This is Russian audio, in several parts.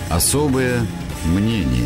Особое мнение.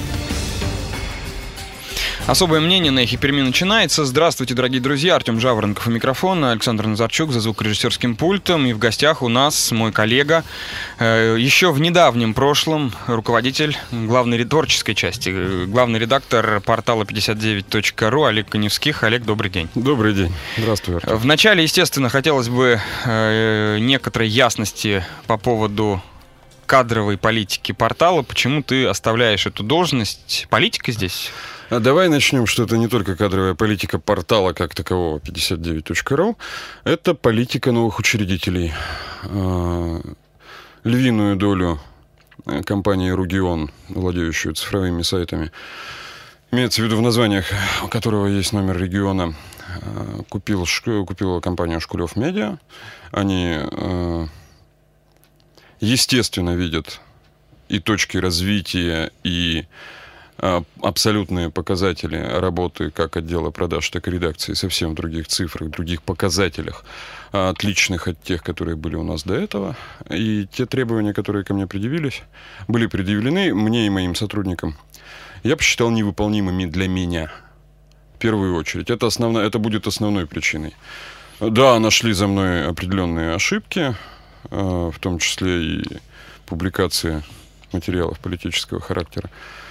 Особое мнение на «Эхе Перми» начинается. Здравствуйте, дорогие друзья. Артем Жаворонков у микрофона, Александр Назарчук за звукорежиссерским пультом. И в гостях у нас мой коллега, еще в недавнем прошлом руководитель главной творческой части, главный редактор портала 59.ru Олег Коневских. Олег, добрый день. Добрый день. Здравствуй, Артем. Вначале, естественно, хотелось бы некоторой ясности по поводу кадровой политики портала. Почему ты оставляешь эту должность? Политика здесь? Давай начнем, что это не только кадровая политика портала как такового 59.ru, это политика новых учредителей. Львиную долю компании «Ругион», владеющую цифровыми сайтами, имеется в виду в названиях, у которого есть номер региона, купила компания «Шкулев Медиа». Они, естественно, видят и точки развития, и абсолютные показатели работы как отдела продаж, так и редакции совсем в других цифрах, других показателях, отличных от тех, которые были у нас до этого. И те требования, которые ко мне были предъявлены мне и моим сотрудникам, я посчитал невыполнимыми для меня. В первую очередь. Это будет основной причиной. Да, нашли за мной определенные ошибки, в том числе и публикации материалов политического характера.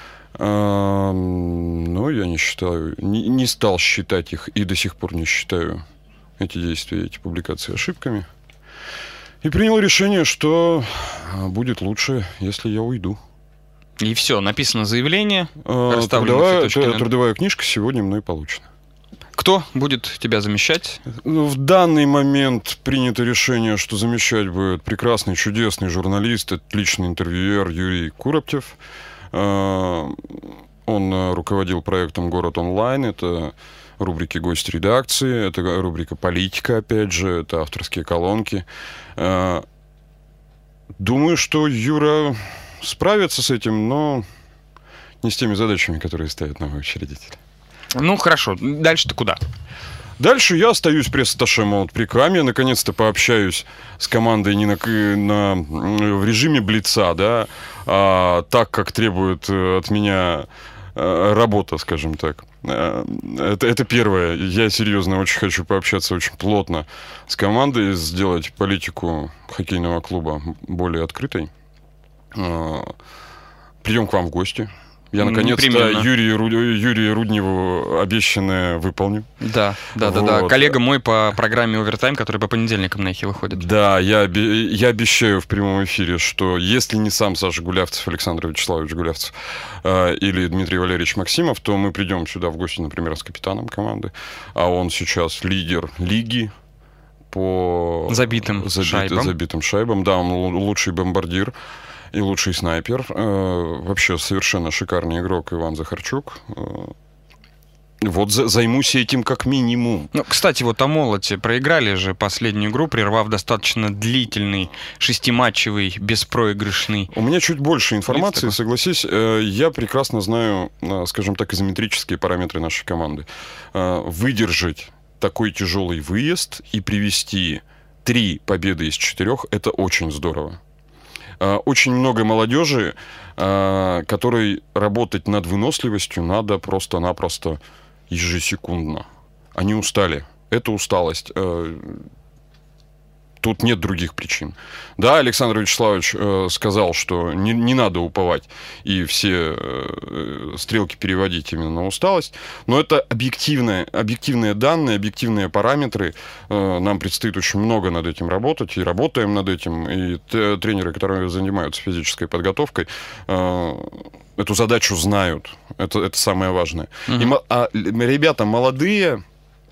Но я не стал считать их и до сих пор не считаю эти действия, эти публикации ошибками. И принял решение, что будет лучше, если я уйду. И все, написано заявление, расставлены все точки. Трудовая книжка сегодня мной получена. Кто будет тебя замещать? В данный момент принято решение, что замещать будет прекрасный, чудесный журналист, отличный интервьюер Юрий Куроптев. Он руководил проектом «Город онлайн». Это рубрики «Гость редакции», это рубрика «Политика», опять же, это авторские колонки. Думаю, что Юра справится с этим, но не с теми задачами, которые ставят новые учредители. Ну, хорошо. Дальше-то куда? Дальше я остаюсь пресс-атташе Молотприкам. Я наконец-то пообщаюсь с командой не в режиме блица, да, так, как требует от меня работа, скажем так. Это первое. Я серьезно очень хочу пообщаться очень плотно с командой, сделать политику хоккейного клуба более открытой. Придем к вам в гости. Я, наконец-то, Юрию Рудневу обещанное выполню. Да. Коллега мой по программе «Овертайм», которая по понедельникам на «Эхе» выходит. Да, я обещаю в прямом эфире, что если не сам Саша Гулявцев, Александр Вячеславович Гулявцев или Дмитрий Валерьевич Максимов, то мы придем сюда в гости, например, с капитаном команды. А он сейчас лидер лиги по забитым шайбам. Да, он лучший бомбардир и лучший снайпер. Вообще совершенно шикарный игрок Иван Захарчук. Вот займусь этим как минимум. Ну, кстати, вот о «Молоте». Проиграли же последнюю игру, прервав достаточно длительный, шестиматчевый, беспроигрышный. У меня чуть больше информации, согласись. Я прекрасно знаю, скажем так, изометрические параметры нашей команды. Выдержать такой тяжелый выезд и привести 3 победы из 4 – это очень здорово. Очень много молодежи, которой работать над выносливостью надо просто-напросто ежесекундно. Они устали. Это усталость. Тут нет других причин. Да, Александр Вячеславович сказал, что не надо уповать и все стрелки переводить именно на усталость, но это объективные данные, объективные параметры. Нам предстоит очень много над этим работать, и работаем над этим. И тренеры, которые занимаются физической подготовкой, эту задачу знают. Это самое важное. А ребята молодые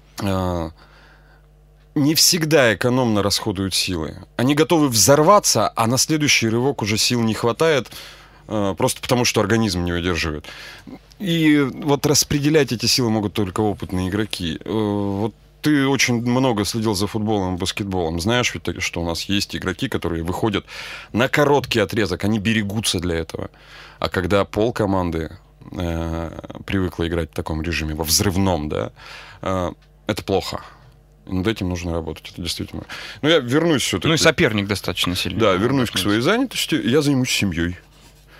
не всегда экономно расходуют силы. Они готовы взорваться, а на следующий рывок уже сил не хватает, просто потому что организм не выдерживает. И вот распределять эти силы могут только опытные игроки. Вот ты очень много следил за футболом и баскетболом. Знаешь ведь, что у нас есть игроки, которые выходят на короткий отрезок, они берегутся для этого. А когда полкоманды привыкла играть в таком режиме, во взрывном, да, это плохо. Над этим нужно работать, это действительно. Но я вернусь все-таки. Ну и соперник достаточно сильный. Да, вернусь к своей занятости. Я займусь семьей.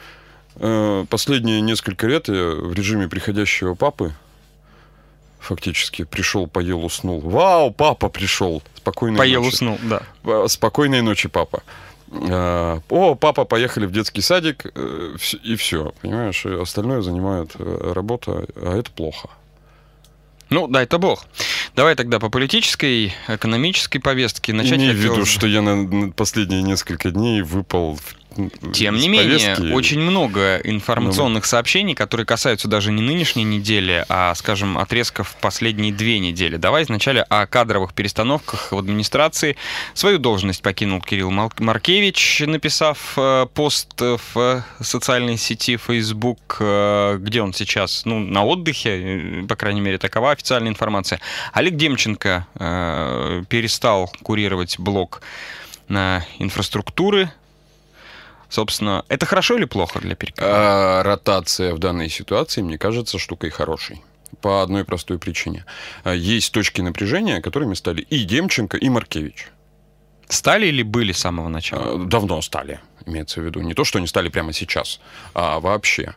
Последние несколько лет я в режиме приходящего папы фактически пришел, поел, уснул. Вау, папа пришел. Спокойной Поел, ночи. уснул, да. Спокойной ночи, папа. О, папа, поехали в детский садик, и все, понимаешь, и остальное занимает работа, а это плохо. Ну, да, это бог. Давай тогда по политической, экономической повестке начать. Имей в виду, что я на последние несколько дней выпал Тем не менее, очень много информационных сообщений, которые касаются даже не нынешней недели, а, скажем, отрезков последние 2 недели. Давай вначале о кадровых перестановках в администрации. Свою должность покинул Кирилл Маркевич, написав пост в социальной сети Facebook, где он сейчас, на отдыхе, по крайней мере, такова официальная информация. Олег Демченко перестал курировать блок инфраструктуры. Собственно, это хорошо или плохо для Перекопа? Ротация в данной ситуации, мне кажется, штукой хорошей. По одной простой причине. Есть точки напряжения, которыми стали и Демченко, и Маркевич. Стали или были с самого начала? Давно стали, имеется в виду. Не то, что они стали прямо сейчас, а вообще.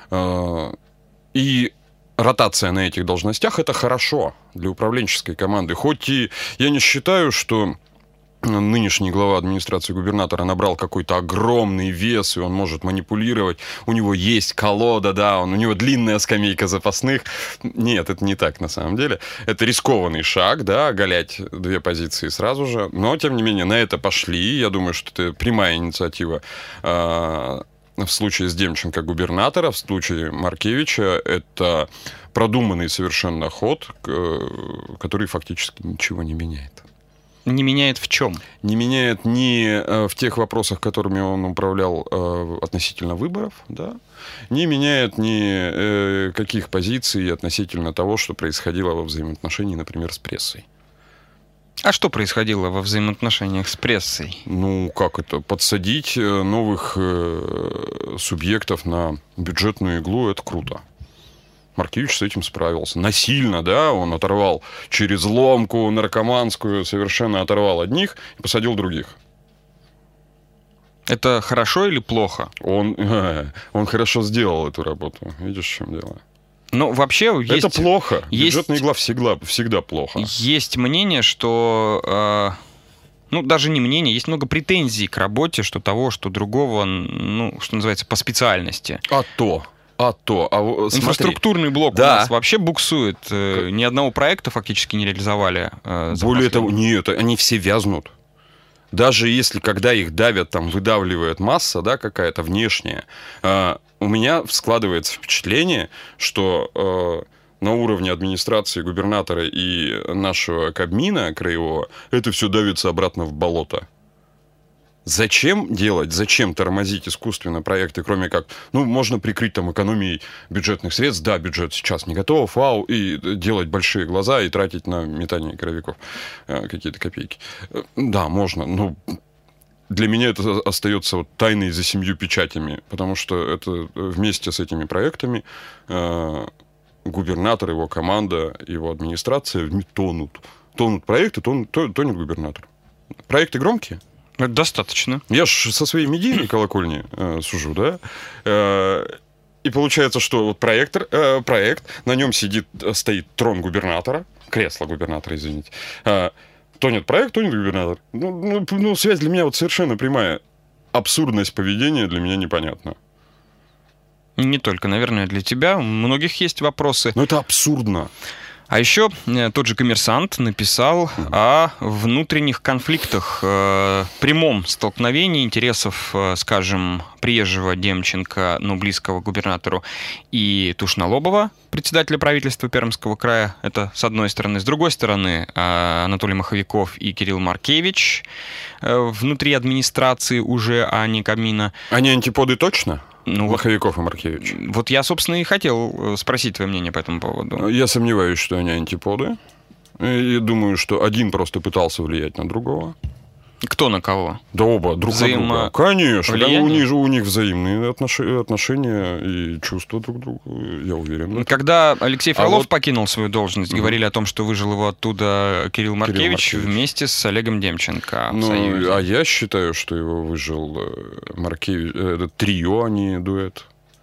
И ротация на этих должностях – это хорошо для управленческой команды. Хоть и я не считаю, что нынешний глава администрации губернатора набрал какой-то огромный вес, и он может манипулировать. У него есть колода, да, у него длинная скамейка запасных. Нет, это не так на самом деле. Это рискованный шаг, да, оголять 2 позиции сразу же. Но, тем не менее, на это пошли. Я думаю, что это прямая инициатива в случае с Демченко губернатора, в случае Маркевича это продуманный совершенно ход, который фактически ничего не меняет. Не меняет в чем? Не меняет ни в тех вопросах, которыми он управлял относительно выборов, да, не меняет ни каких позиций относительно того, что происходило во взаимоотношении, например, с прессой. А что происходило во взаимоотношениях с прессой? Как это? Подсадить новых субъектов на бюджетную иглу – это круто. Маркевич с этим справился. Насильно, да, он оторвал через ломку наркоманскую, совершенно оторвал одних и посадил других. Это хорошо или плохо? Он хорошо сделал эту работу. Видишь, в чем дело? Вообще есть... Это плохо. Бюджетная игла всегда плохо. Есть мнение, что... даже не мнение, есть много претензий к работе, что того, что другого, что называется, по специальности. Инфраструктурный блок у нас вообще буксует. Ни одного проекта фактически не реализовали. Более того, нет, они все вязнут. Даже если, когда их давят, там, выдавливает масса, да, какая-то внешняя, у меня складывается впечатление, что на уровне администрации губернатора и нашего Кабмина краевого это все давится обратно в болото. Зачем делать, зачем тормозить искусственно проекты, кроме как, можно прикрыть там экономией бюджетных средств, да, бюджет сейчас не готов, и делать большие глаза и тратить на метание коровиков какие-то копейки. Да, можно, но для меня это остается тайной за 7 печатями, потому что это вместе с этими проектами губернатор, его команда, его администрация тонут. Тонут проекты, тонет губернатор. Проекты громкие? Достаточно. Я ж со своей медийной колокольни сужу, да? И получается, что вот проект, на нем стоит трон губернатора, кресло губернатора, извините. Тонет проект, тонет губернатор. Связь для меня совершенно прямая. Абсурдность поведения для меня непонятна. Не только, наверное, для тебя. У многих есть вопросы. Но это абсурдно. А еще тот же «Коммерсант» написал о внутренних конфликтах, прямом столкновении интересов, скажем, приезжего Демченко, близкого к губернатору, и Тушнолобова, председателя правительства Пермского края. Это с одной стороны. С другой стороны, Анатолий Маховиков и Кирилл Маркевич внутри администрации уже, а не Кабмина. Они антиподы точно? Маховиков и Маркевич. Вот я, собственно, и хотел спросить твое мнение по этому поводу. Я сомневаюсь, что они антиподы. И думаю, что один просто пытался влиять на другого. Кто на кого? Да оба, друг на друга. Конечно, да, у них взаимные отношения и чувства друг к другу, я уверен. Да. Когда Алексей Фролов покинул свою должность, говорили о том, что выжил его оттуда Кирилл Маркевич вместе с Олегом Демченко в Союзе. А я считаю, что его выжил Маркевич. Это трио, а не дуэт.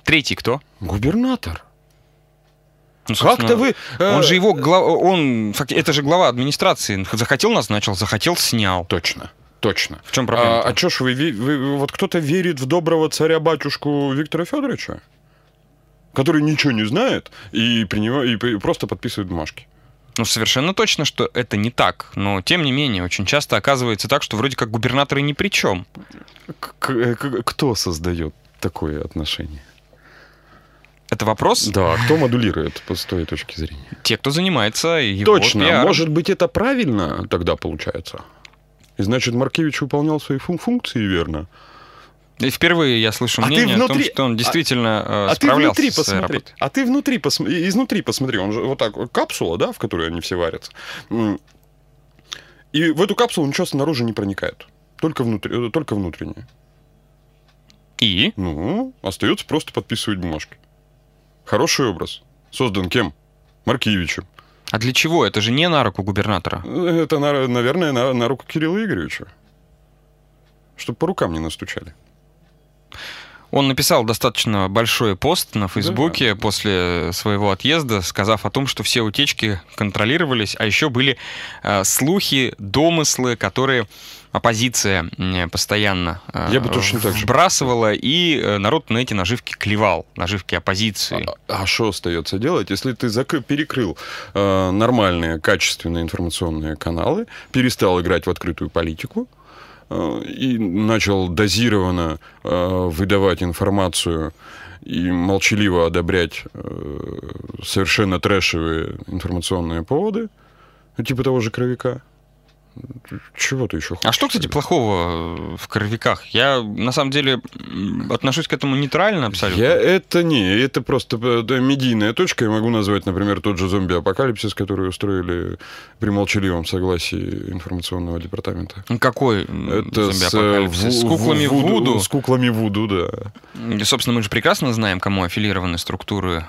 Третий кто? Губернатор. Ну, Как-то вы... Он же это же глава администрации. Захотел назначил, захотел снял. Точно. В чем проблема? А что ж вы вот кто-то верит в доброго царя-батюшку Виктора Федоровича, который ничего не знает и просто подписывает бумажки? Ну, совершенно точно, что это не так. Но, тем не менее, очень часто оказывается так, что вроде как губернаторы ни при чем. Кто создает такое отношение? Это вопрос? Да, кто модулирует с той точки зрения? Те, кто занимается его Точно. пиаром. Может быть, это правильно тогда получается? И значит, Маркевич выполнял свои функции верно? И впервые я слышу мнение о том, что он действительно справлялся со своей работой. А ты изнутри посмотри. Он же вот так, капсула, да, в которой они все варятся. И в эту капсулу ничего снаружи не проникает. Только внутреннее. И? Ну, остается просто подписывать бумажки. Хороший образ. Создан кем? Маркевичем. А для чего? Это же не на руку губернатора. Это, наверное, на руку Кирилла Игоревича. Чтобы по рукам не настучали. Он написал достаточно большой пост на Фейсбуке после своего отъезда, сказав о том, что все утечки контролировались, а еще были слухи, домыслы, которые оппозиция постоянно вбрасывала, и народ на эти наживки клевал, наживки оппозиции. А что остается делать, если ты перекрыл нормальные, качественные информационные каналы, перестал играть в открытую политику, и начал дозированно выдавать информацию и молчаливо одобрять совершенно трэшевые информационные поводы, типа того же Кровяка? Чего ты еще хочешь? А что, кстати, плохого в Кровяках? Я, на самом деле, отношусь к этому нейтрально абсолютно. Это просто медийная точка. Я могу назвать, например, тот же зомби-апокалипсис, который устроили при молчаливом согласии информационного департамента. Какой зомби-апокалипсис? С куклами Вуду? С куклами Вуду, да. И, собственно, мы же прекрасно знаем, кому аффилированы структуры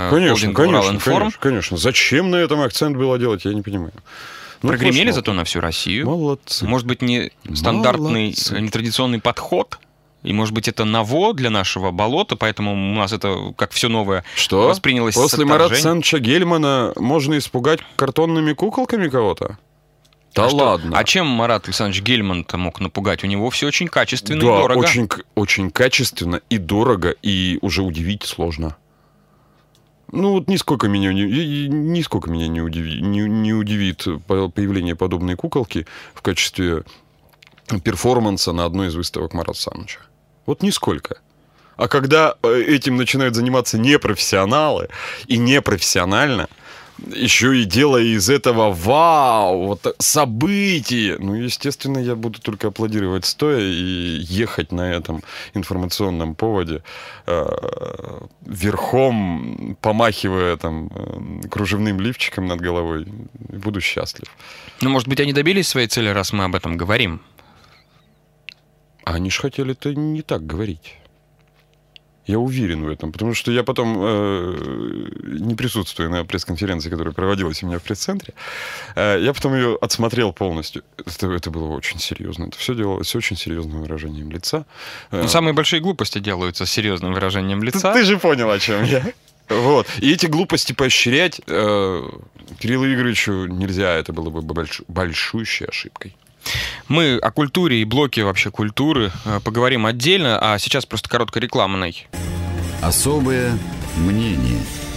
Конечно. Зачем на этом акцент было делать, я не понимаю. Прогремели зато на всю Россию. Молодцы. Может быть, не стандартный, нетрадиционный подход, и, может быть, это ново для нашего болота, поэтому у нас это, как все новое, воспринялось с После Марата Санча Гельмана можно испугать картонными куколками кого-то? Да ладно. А чем Марат Александрович Гельман-то мог напугать? У него все очень качественно и дорого. Очень качественно и дорого, и уже удивить сложно. Ну вот нисколько меня не удивит появление подобной куколки в качестве перформанса на одной из выставок Марата Саныча. Вот нисколько. А когда этим начинают заниматься непрофессионалы и непрофессионально, еще и делая из этого событие. Ну, естественно, я буду только аплодировать стоя и ехать на этом информационном поводе верхом, помахивая кружевным лифчиком над головой. Буду счастлив. Ну, может быть, они добились своей цели, раз мы об этом говорим? А они же хотели-то не так говорить. Я уверен в этом, потому что я потом, не присутствуя на пресс-конференции, которая проводилась у меня в пресс-центре, я потом ее отсмотрел полностью. Это было очень серьезно. Это все делалось с очень серьезным выражением лица. Но самые большие глупости делаются с серьезным выражением лица. Ты же понял, о чем я. Вот. И эти глупости поощрять Кириллу Игоревичу нельзя. Это было бы большущей ошибкой. Мы о культуре и блоке вообще культуры поговорим отдельно, а сейчас просто короткая реклама. Особое мнение.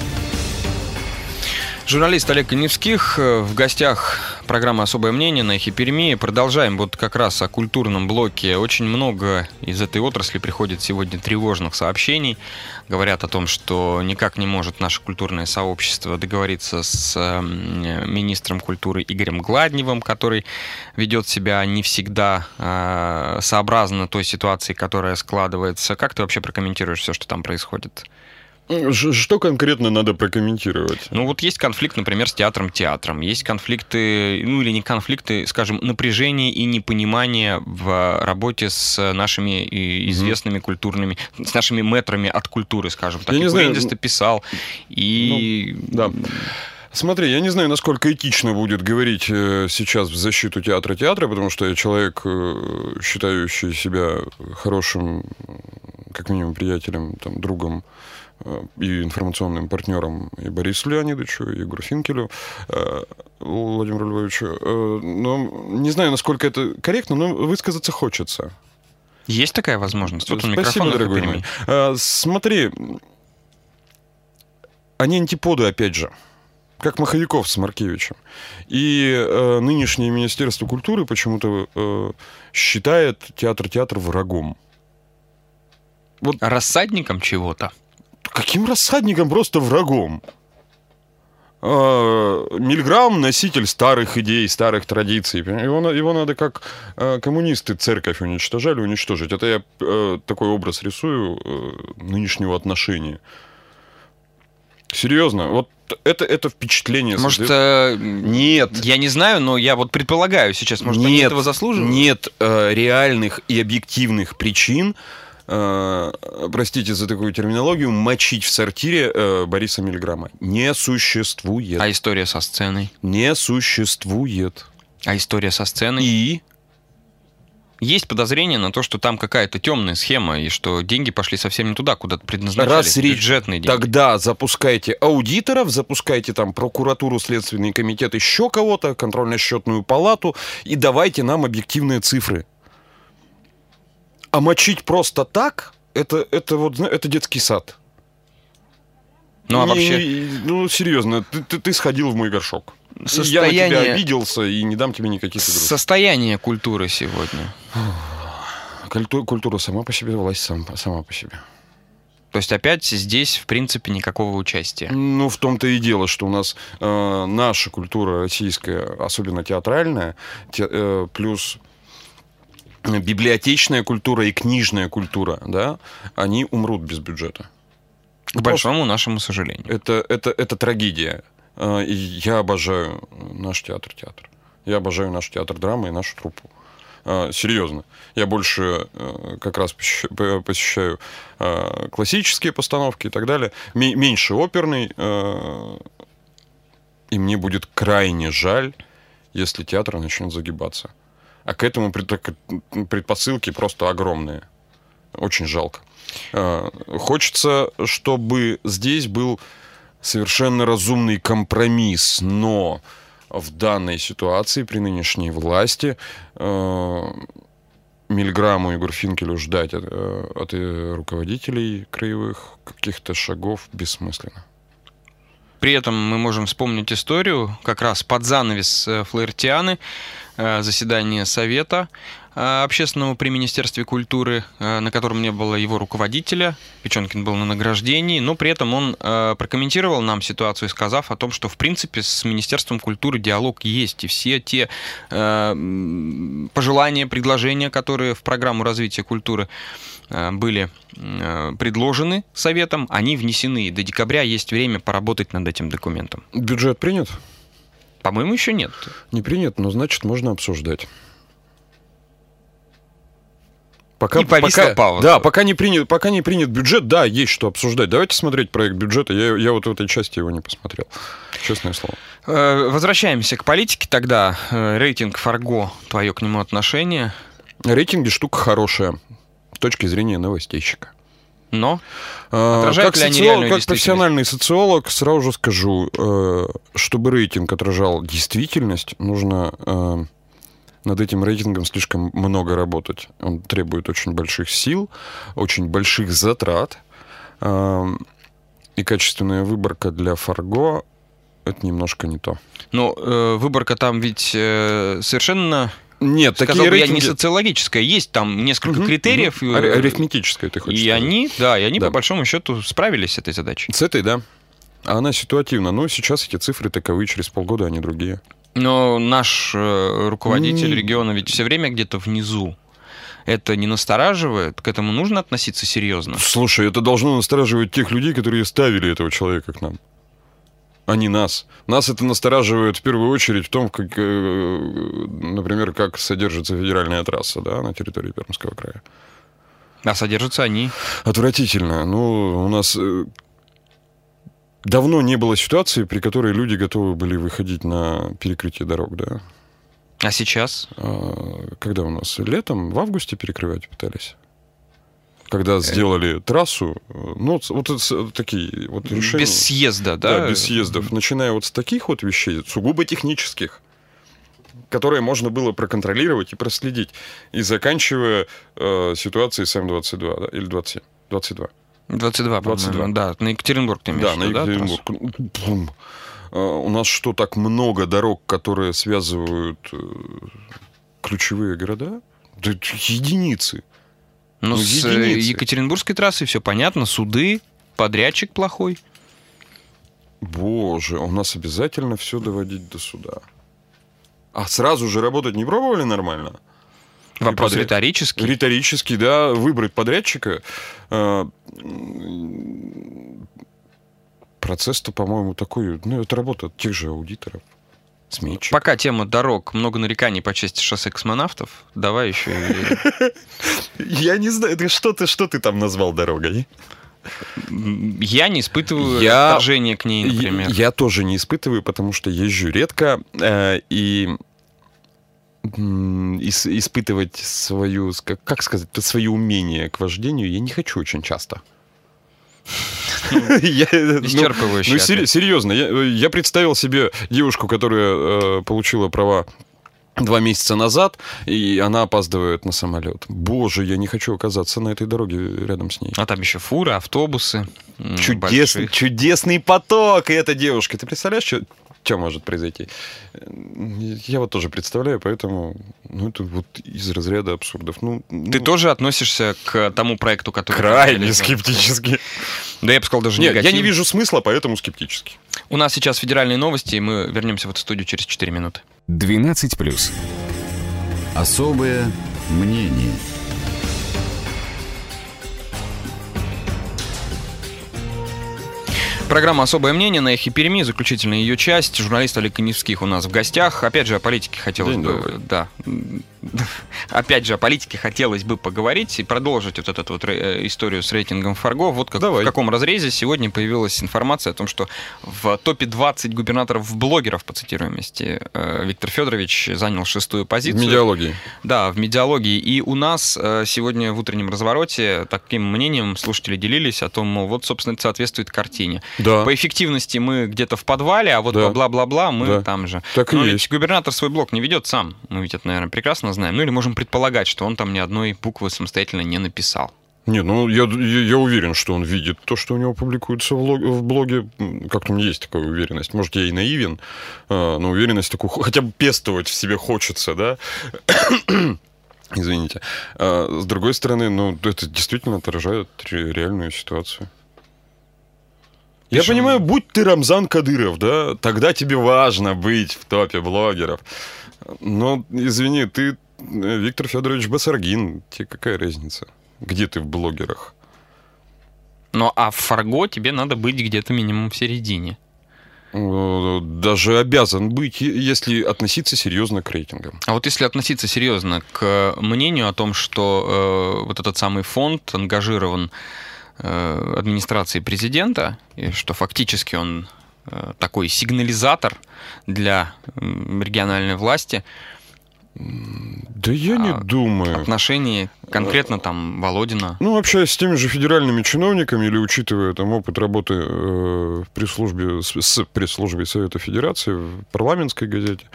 Журналист Олег Коневских в гостях программы «Особое мнение» на Эхе Перми. Продолжаем вот как раз о культурном блоке. Очень много из этой отрасли приходит сегодня тревожных сообщений. Говорят о том, что никак не может наше культурное сообщество договориться с министром культуры Игорем Гладневым, который ведет себя не всегда сообразно той ситуации, которая складывается. Как ты вообще прокомментируешь все, что там происходит? Что конкретно надо прокомментировать? Ну, вот есть конфликт, например, с театром. Есть конфликты, ну или не конфликты, скажем, напряжение и непонимание в работе с нашими известными культурными, с нашими мэтрами от культуры, скажем так. И Курендис-то писал. И... Ну, да. Смотри, я не знаю, насколько этично будет говорить сейчас в защиту театра, потому что я человек, считающий себя хорошим как минимум, приятелем, там, другом и информационным партнером и Борису Леонидовичу, и Егору Финкелю, Владимиру Львовичу. Но не знаю, насколько это корректно, но высказаться хочется. Есть такая возможность? Вот Спасибо, дорогой мой. Смотри, они антиподы, опять же, как Маховиков с Маркевичем. И нынешнее Министерство культуры почему-то считает театр врагом. Вот. Рассадником чего-то? Каким рассадником? Просто врагом. Мильграм — носитель старых идей, старых традиций. Его надо, как коммунисты церковь уничтожали, уничтожить. Это я такой образ рисую нынешнего отношения. Серьезно, вот это впечатление. Может, нет. Я не знаю, но я вот предполагаю сейчас, может, они этого заслуживают? Нет реальных и объективных причин, простите за такую терминологию, мочить в сортире Бориса Мильграма. Не существует. А история со сценой? Не существует. А история со сценой? И? Есть подозрение на то, что там какая-то темная схема, и что деньги пошли совсем не туда, куда предназначались, бюджетные деньги. Тогда запускайте аудиторов, запускайте там прокуратуру, Следственный комитет, еще кого-то, контрольно-счетную палату, и давайте нам объективные цифры. А мочить просто так, это детский сад. Ну, а вообще... Ну, серьезно, ты сходил в мой горшок. Состояние... Я на тебя обиделся и не дам тебе никаких игрушек. Состояние культуры сегодня. Культура сама по себе, власть сама по себе. То есть опять здесь, в принципе, никакого участия? Ну, в том-то и дело, что у нас наша культура российская, особенно театральная, плюс библиотечная культура и книжная культура, да, они умрут без бюджета. К большому нашему сожалению. Это трагедия. И я обожаю наш театр. Я обожаю наш театр драмы и нашу труппу. Серьезно. Я больше как раз посещаю классические постановки и так далее. Меньше оперный. И мне будет крайне жаль, если театр начнет загибаться. А к этому предпосылки просто огромные. Очень жалко. Хочется, чтобы здесь был совершенно разумный компромисс, но в данной ситуации, при нынешней власти, Мильграму и Гурфинкелю ждать от руководителей краевых каких-то шагов бессмысленно. При этом мы можем вспомнить историю, как раз под занавес Флаертианы, заседание Совета общественного при Министерстве культуры, на котором не было его руководителя. Печенкин был на награждении, но при этом он прокомментировал нам ситуацию, сказав о том, что в принципе с Министерством культуры диалог есть, и все те пожелания, предложения, которые в программу развития культуры были предложены Советом, они внесены. До декабря есть время поработать над этим документом. Бюджет принят? По-моему, еще нет. Не принят, но значит можно обсуждать. Пока пауза. Да, пока не принят бюджет, да, есть что обсуждать. Давайте смотреть проект бюджета. Я вот в этой части его не посмотрел. Честное слово. Возвращаемся к политике тогда. Рейтинг Фарго, твое к нему отношение? Рейтинги штука хорошая с точки зрения новостейщика. Но отражают ли они реальную действительность? Как профессиональный социолог сразу же скажу, чтобы рейтинг отражал действительность, нужно над этим рейтингом слишком много работать. Он требует очень больших сил, очень больших затрат. И качественная выборка для Фарго — это немножко не то. Но выборка там ведь совершенно... Нет, сказал такие бы рейтинги... я, не социологическая. Есть там несколько критериев. Арифметическая, ты хочешь сказать. И они по большому счету справились с этой задачей. С этой, да. А она ситуативна. Но сейчас эти цифры таковы, через полгода они другие. Но наш руководитель региона ведь все время где-то внизу. Это не настораживает? К этому нужно относиться серьезно? Слушай, это должно настораживать тех людей, которые ставили этого человека к нам. А не нас. Нас это настораживает в первую очередь в том, как, например, как содержится федеральная трасса, да, на территории Пермского края. А содержатся они? Отвратительно. Ну, у нас давно не было ситуации, при которой люди готовы были выходить на перекрытие дорог, да. А сейчас? Когда у нас? Летом, в августе перекрывать пытались. когда сделали трассу, ну, вот такие вот решения. Без съезда, да? Да, без съездов. Начиная вот с таких вот вещей, сугубо технических, которые можно было проконтролировать и проследить, и заканчивая ситуацией с М-22, да, или 27, 22. 22, да, на Екатеринбург ты имеешь в виду, да? Да, на Екатеринбург. У нас что, так много дорог, которые связывают ключевые города? Да единицы. Ну, с Екатеринбургской трассой все понятно, суды, подрядчик плохой. Боже, у нас обязательно все доводить до суда. А сразу же работать не пробовали нормально? Вопрос риторический. Риторический, да. Выбрать подрядчика. Процесс-то, по-моему, такой... Ну, это работа тех же аудиторов, сметчиков. Пока тема дорог, много нареканий по части шоссе космонавтов. Давай еще... Я не знаю, что ты там назвал дорогой? Я не испытываю отторжения к ней, например. Я тоже не испытываю, потому что езжу редко, и испытывать свое умение к вождению я не хочу очень часто. Исчерпывающе. Ну, серьезно, я представил себе девушку, которая получила права 2 месяца назад, и она опаздывает на самолет. Боже, я не хочу оказаться на этой дороге рядом с ней. А там еще фуры, автобусы. Чудесный поток, и эта девушка. Ты представляешь, что может произойти? Я вот тоже представляю, поэтому это вот из разряда абсурдов. Ты тоже относишься к тому проекту, который... Крайне скептически. Да я бы сказал, даже негативно. Я не вижу смысла, поэтому скептически. У нас сейчас федеральные новости, и мы вернемся в эту студию через 4 минуты. 12+. Особое мнение. Программа «Особое мнение» на Эхе Перми, заключительная ее часть. Журналист Олег Коневских у нас в гостях. Опять же, о политике хотелось бы... Да. Опять же, о политике хотелось бы поговорить и продолжить вот эту вот историю с рейтингом Фарго. Вот в каком разрезе сегодня появилась информация о том, что в топе 20 губернаторов-блогеров по цитируемости Виктор Федорович занял 6-ю позицию. В медиалогии. Да, в медиалогии. И у нас сегодня в утреннем развороте таким мнением слушатели делились о том, мол, вот, собственно, это соответствует картине. Да. По эффективности мы где-то в подвале, а вот по бла-бла-бла мы там же. Так и но есть. ведь губернатор свой блог не ведет сам. Мы ведь это, наверное, прекрасно знаем. Ну или можем предполагать, что он там ни одной буквы самостоятельно не написал. Не, я уверен, что он видит то, что у него публикуется в блоге. Как-то у меня есть такая уверенность. Может, я и наивен, но уверенность такую хотя бы пестовать в себе хочется, да? Извините. С другой стороны, это действительно отражает реальную ситуацию. Я понимаю, будь ты Рамзан Кадыров, да, тогда тебе важно быть в топе блогеров. Но, извини, ты Виктор Федорович Басаргин, тебе какая разница? Где ты в блогерах? А в Фарго тебе надо быть где-то минимум в середине. Даже обязан быть, если относиться серьезно к рейтингам. А вот если относиться серьезно к мнению о том, что вот этот самый фонд ангажирован администрацией президента, и что фактически он такой сигнализатор для региональной власти. Да я не думаю. Отношении конкретно там Володина. Общаясь с теми же федеральными чиновниками или учитывая там опыт работы с пресс-службой Совета Федерации в парламентской газете,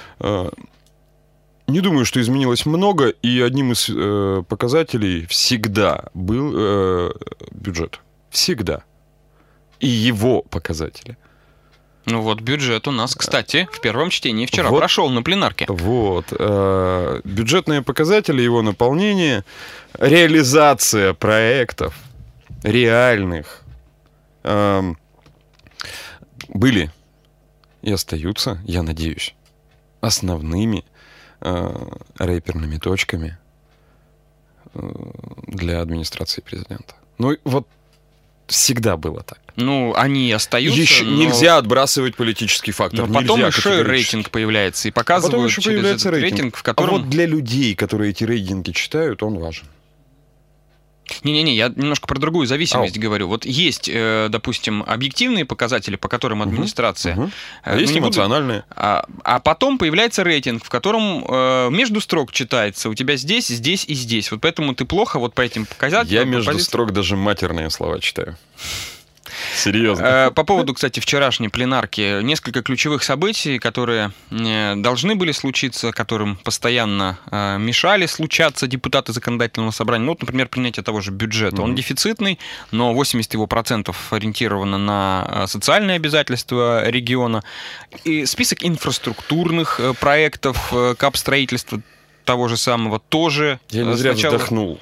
не думаю, что изменилось много, и одним из показателей всегда был бюджет. Всегда. И его показатели. Бюджет у нас, кстати, в первом чтении вчера прошел на пленарке. Бюджетные показатели, его наполнение, реализация проектов реальных были и остаются, я надеюсь, основными рэперными точками для администрации президента. Всегда было так. Они остаются. Нельзя отбрасывать политический фактор. Но потом еще и рейтинг появляется. И показывают через этот рейтинг, в котором... А вот для людей, которые эти рейтинги читают, он важен. Не-не-не, я немножко про другую зависимость говорю. Вот есть, допустим, объективные показатели, по которым администрация... А есть эмоциональные. А потом появляется рейтинг, в котором между строк читается у тебя здесь, здесь и здесь. Вот поэтому ты плохо вот по этим показателям... Я между строк даже матерные слова читаю. Серьезно. По поводу, кстати, вчерашней пленарки, несколько ключевых событий, которые должны были случиться, которым постоянно мешали случаться депутаты законодательного собрания. Ну, вот, например, принятие того же бюджета. Он дефицитный, но 80% его ориентировано на социальные обязательства региона. И список инфраструктурных проектов, капстроительства того же самого тоже. Я не зря вздохнул.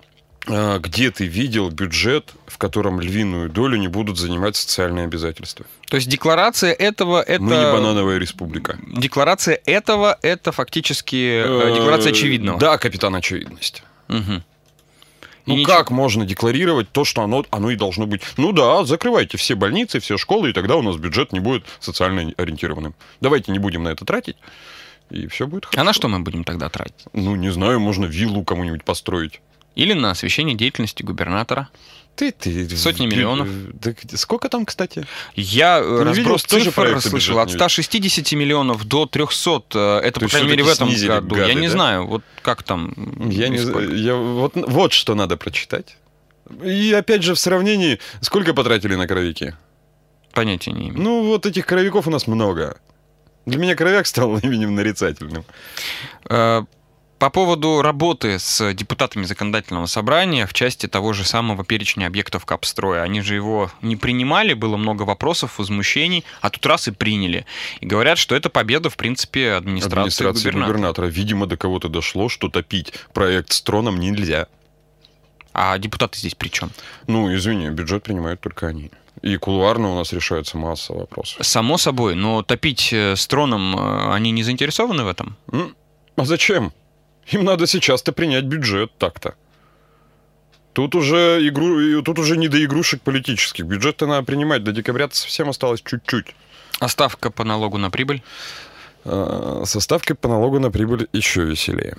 Где ты видел бюджет, в котором львиную долю не будут занимать социальные обязательства? То есть декларация этого... Мы не банановая республика. Декларация этого — это фактически декларация очевидного. Да, капитан очевидность. Угу. Ну как можно декларировать то, что оно и должно быть? Ну да, закрывайте все больницы, все школы, и тогда у нас бюджет не будет социально ориентированным. Давайте не будем на это тратить, и все будет хорошо. А на что мы будем тогда тратить? Ну, не знаю, можно виллу кому-нибудь построить. Или на освещение деятельности губернатора. Сотни миллионов. Да, сколько там, кстати? Я разброс цифр слышал. От 160 миллионов до 300. Это, по крайней мере, в этом году. Я не знаю, вот как там. Вот что надо прочитать. И опять же, в сравнении, сколько потратили на коровики? Понятия не имею. Ну, вот этих коровиков у нас много. Для меня коровяк стал именем нарицательным. По поводу работы с депутатами законодательного собрания в части того же самого перечня объектов капстроя. Они же его не принимали, было много вопросов, возмущений, а тут раз и приняли. И говорят, что это победа, в принципе, администрации губернатора. Видимо, до кого-то дошло, что топить проект с троном нельзя. А депутаты здесь при чем? Ну, извини, бюджет принимают только они. И кулуарно у нас решается масса вопросов. Само собой, но топить с троном они не заинтересованы в этом? А зачем? Им надо сейчас-то принять бюджет так-то. Тут уже не до игрушек политических. Бюджет-то надо принимать. До декабря-то совсем осталось чуть-чуть. А ставка по налогу на прибыль? Со ставкой по налогу на прибыль еще веселее.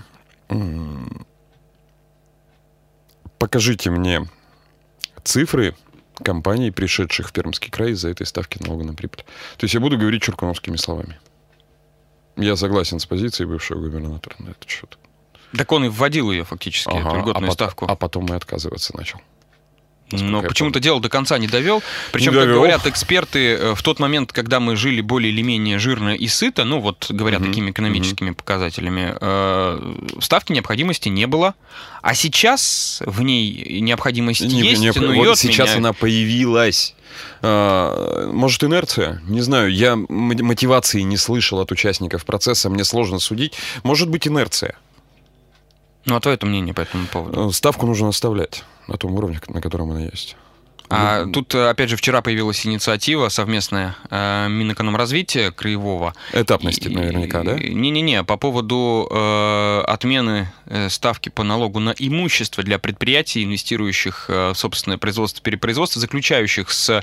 Покажите мне цифры компаний, пришедших в Пермский край из-за этой ставки налога на прибыль. То есть я буду говорить чуркуновскими словами. Я согласен с позицией бывшего губернатора на этот счет. Так он и вводил ее фактически, эту льготную ставку. А потом и отказываться начал. Но почему-то дело до конца не довел. Причем, как говорят эксперты, в тот момент, когда мы жили более или менее жирно и сыто, ну вот говоря такими экономическими показателями, ставки необходимости не было. А сейчас в ней необходимость есть, но ее вот сейчас она появилась. Может, инерция? Не знаю, я мотивации не слышал от участников процесса, мне сложно судить. Может быть, инерция. Ну, а твое мнение по этому поводу? Ставку нужно оставлять на том уровне, на котором она есть. А тут, опять же, вчера появилась инициатива совместная Минэкономразвития краевого. Этапности наверняка, да? Не-не-не, по поводу отмены ставки по налогу на имущество для предприятий, инвестирующих в собственное производство, перепроизводство, заключающих с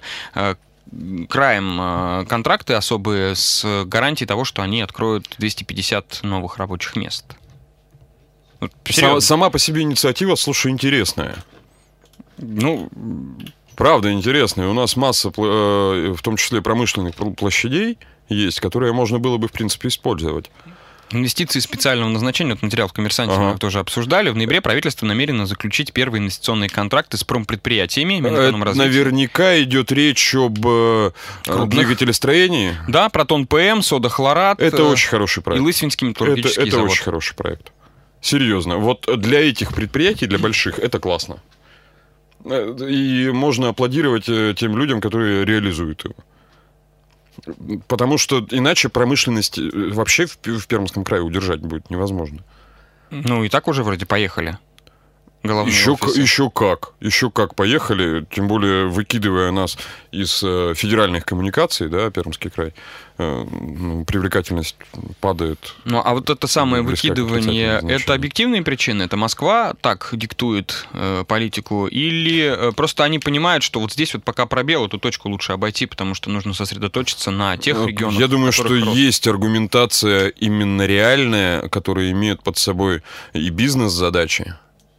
краем контракты особые с гарантией того, что они откроют 250 новых рабочих мест. Сама по себе инициатива, слушай, интересная. Ну, правда интересная. У нас масса, в том числе промышленных площадей есть, которые можно было бы, в принципе, использовать. Инвестиции специального назначения, вот материал в «Коммерсанте» мы тоже обсуждали. В ноябре правительство намерено заключить первые инвестиционные контракты с промпредприятиями. Наверняка идет речь об двигателестроении. Да, Протон ПМ, Сода-Хлорат. Это очень хороший проект. И Лысвинский металлургический завод. Это очень хороший проект. Серьезно. Вот для этих предприятий, для больших, это классно. И можно аплодировать тем людям, которые реализуют его. Потому что иначе промышленность вообще в Пермском крае удержать будет невозможно. Ну, и так уже вроде поехали. Еще как поехали, тем более выкидывая нас из федеральных коммуникаций, да, Пермский край, привлекательность падает. Ну, а вот это самое выкидывание, это объективные причины? Это Москва так диктует политику? Или просто они понимают, что вот здесь вот пока пробел, эту точку лучше обойти, потому что нужно сосредоточиться на тех регионах? Я думаю, что есть аргументация именно реальная, которая имеет под собой и бизнес-задачи,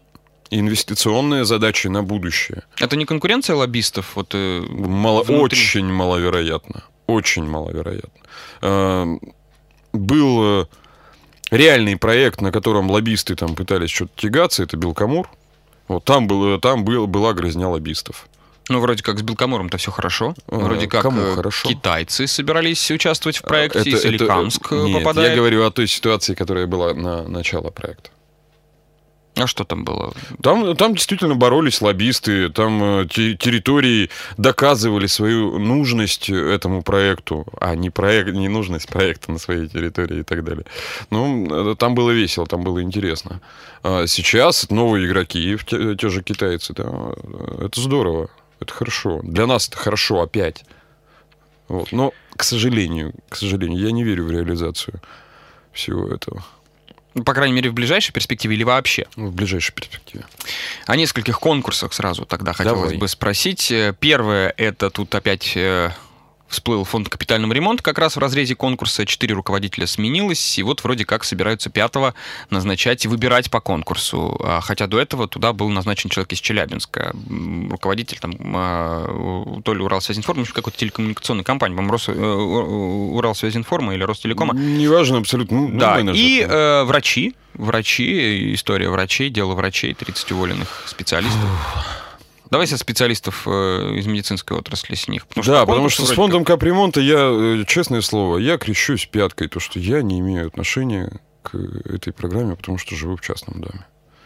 инвестиционные задачи на будущее. Это не конкуренция лоббистов? Вот, Очень маловероятно. Очень маловероятно. Был реальный проект, на котором лоббисты там пытались что-то тягаться, это Белкамур. Вот там была грызня лоббистов. Ну, вроде как с Белкамуром-то все хорошо. Вроде как хорошо? Китайцы собирались участвовать в проекте, и Соликамск Нет, попадает. я говорю о той ситуации, которая была на начало проекта. А что там было? Там действительно боролись лоббисты, там территории доказывали свою нужность этому проекту, не нужность проекта на своей территории и так далее. Ну, там было весело, там было интересно. А сейчас новые игроки, те же китайцы, да, это здорово, это хорошо. Для нас это хорошо опять. Вот. Но, к сожалению, я не верю в реализацию всего этого. По крайней мере, в ближайшей перспективе или вообще? В ближайшей перспективе. О нескольких конкурсах сразу тогда хотелось бы спросить. Первое, это тут опять всплыл фонд капитального ремонта, как раз в разрезе конкурса 4 руководителя сменилось, и вот вроде как собираются 5-го назначать и выбирать по конкурсу. Хотя до этого туда был назначен человек из Челябинска, руководитель там то ли Уралсвязинформ, какой-то телекоммуникационной компании, по-моему, Уралсвязинформа или Ростелекома. Неважно абсолютно. Да, и врачи, история врачей, дело врачей, 30 уволенных специалистов. Давай со специалистов из медицинской отрасли с них. Потому что с фондом капремонта я, честное слово, я крещусь пяткой, то, что я не имею отношения к этой программе, потому что живу в частном доме.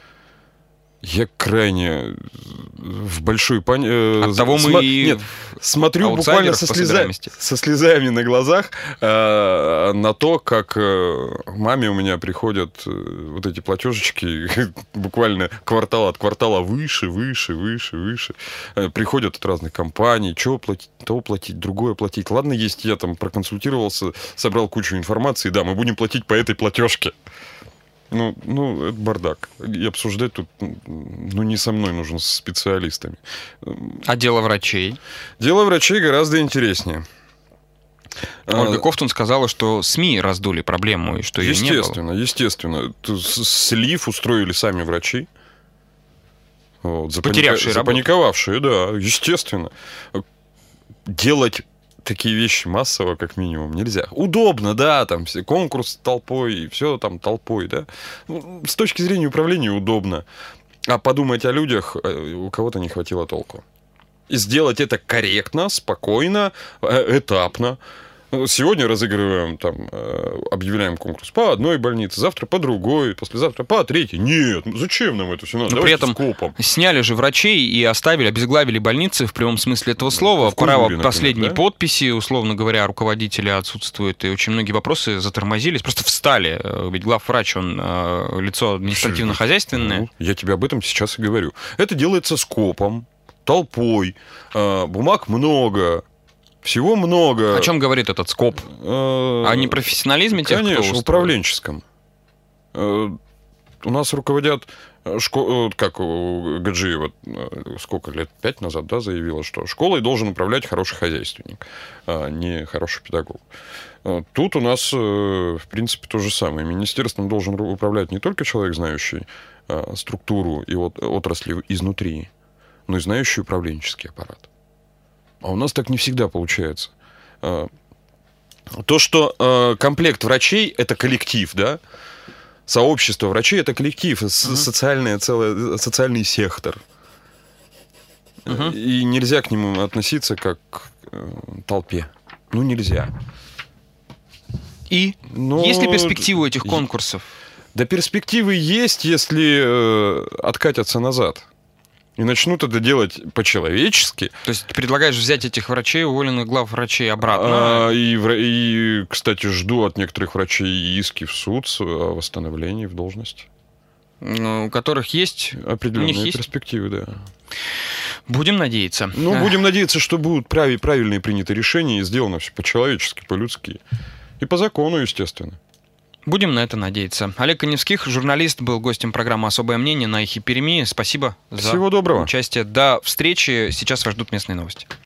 Я крайне в большой панике. Оттого мы смотрю буквально со слезами на глазах на то, как маме у меня приходят вот эти платежечки буквально квартал от квартала выше. Приходят от разных компаний. Что платить, то платить, другое платить. Ладно, есть я там проконсультировался, собрал кучу информации. Да, мы будем платить по этой платежке. Ну, это бардак. И обсуждать тут, не со мной, нужно с специалистами. А дело врачей? Дело врачей гораздо интереснее. Ольга Ковтун сказала, что СМИ раздули проблему, и что ее не было. Естественно. Слив устроили сами врачи. Потерявшие работу. Запаниковавшие, да, естественно. Делать такие вещи массово, как минимум, нельзя. Удобно, да, там все конкурс толпой, все там толпой, да. С точки зрения управления удобно. А подумать о людях у кого-то не хватило толку. И сделать это корректно, спокойно, этапно. Сегодня разыгрываем, объявляем конкурс по одной больнице, завтра по другой, послезавтра по третьей. Нет, зачем нам это все надо? Но при этом сняли же врачей и оставили, обезглавили больницы в прямом смысле этого слова. Право последней подписи, условно говоря, руководителя отсутствует, и очень многие вопросы затормозились, просто встали. Ведь главврач, он лицо административно-хозяйственное. Я тебе об этом сейчас и говорю. Это делается скопом, толпой, бумаг много. Всего много. О чем говорит этот скоп? О непрофессионализме тех, кто устроил? Конечно, управленческом. У нас руководят как у Гаджиева, сколько лет, 5 назад, да, заявила, что школой должен управлять хороший хозяйственник, а не хороший педагог. Тут у нас, в принципе, то же самое. Министерством должен управлять не только человек, знающий структуру и отрасли изнутри, но и знающий управленческий аппарат. А у нас так не всегда получается. То, что комплект врачей – это коллектив, да? Сообщество врачей – это коллектив, социальный сектор. И нельзя к нему относиться как к толпе. Нельзя. Есть ли перспективы у этих конкурсов? Да, перспективы есть, если откатятся назад. И начнут это делать по-человечески. То есть ты предлагаешь взять этих врачей, уволенных главврачей, обратно? И, кстати, жду от некоторых врачей иски в суд о восстановлении в должности. У которых есть определенные перспективы, да. Будем надеяться. Будем надеяться, что будут правильные приняты решения и сделано все по-человечески, по-людски. И по закону, естественно. Будем на это надеяться. Олег Коневских, журналист, был гостем программы «Особое мнение» на Эхе Перми. Спасибо за участие. До встречи. Сейчас вас ждут местные новости.